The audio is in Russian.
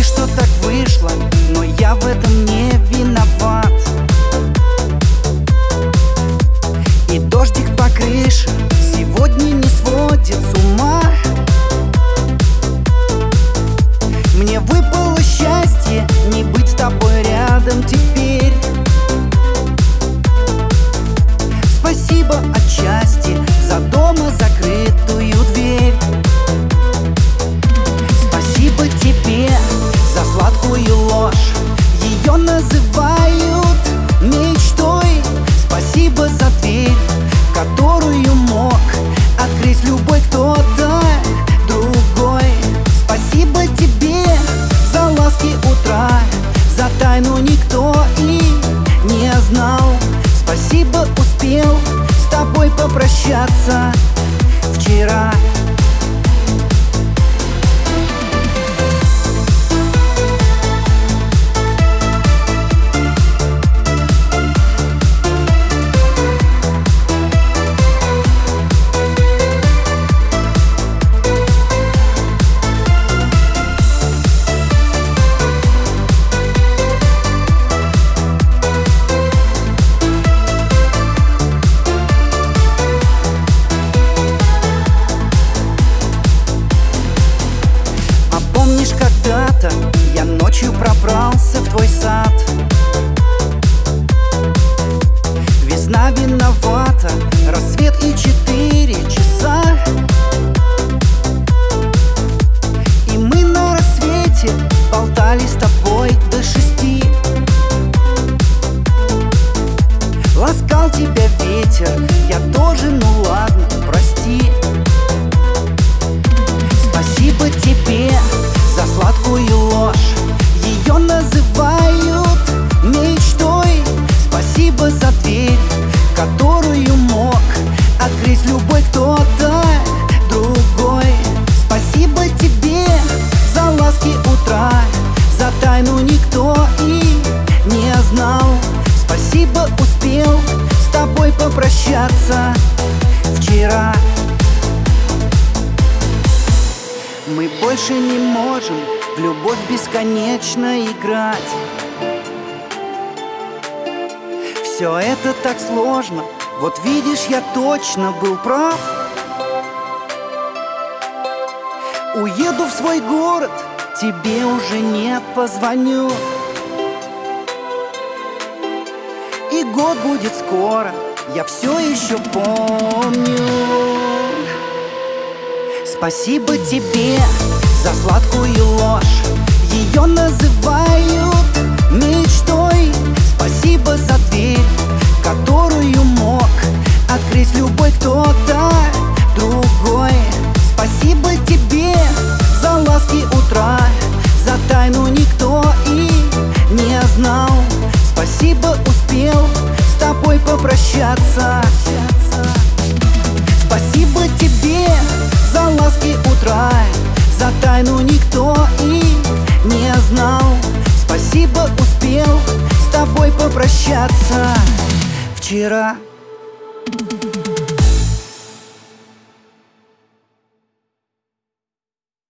что так вышло, но я в этом не виноват. И дождик по крыше сегодня не сводит с ума. Мне выпало счастье не быть с тобой рядом теперь. Спасибо отчасти за дома закрытую дверь. Спасибо тебе за сладкую ложь, ее называют мечтой. Спасибо за дверь, которую мог открыть любой кто-то другой. Спасибо тебе за ласки утра, за тайну никто и не знал. Спасибо, успел с тобой попрощаться вчера. Помнишь, когда-то я ночью пробрался в твой сад? Весна виновата, рассвет и 4 часа. И мы на рассвете болтали с тобой до 6. Ласкал тебя ветер, я тоже, ну ладно, прости. Спасибо тебе за сладкую ложь, ее называют мечтой. Спасибо за дверь, которую мог открыть любой кто-то другой. Спасибо тебе за ласки утра, за тайну никто и не знал. Спасибо, успел с тобой попрощаться вчера. Мы больше не можем в любовь бесконечно играть. Все это так сложно, вот видишь, я точно был прав. Уеду в свой город, тебе уже не позвоню. И год будет скоро, я все еще помню. Спасибо тебе за сладкую ложь, ее называют мечтой. Спасибо за дверь, которую мог открыть любой кто-то другой. Спасибо тебе за ласки утра, за тайну никто и не знал. Спасибо, успел с тобой попрощаться. Спасибо тебе за ласки утра, за тайну никто и не знал. Спасибо, успел с тобой попрощаться вчера.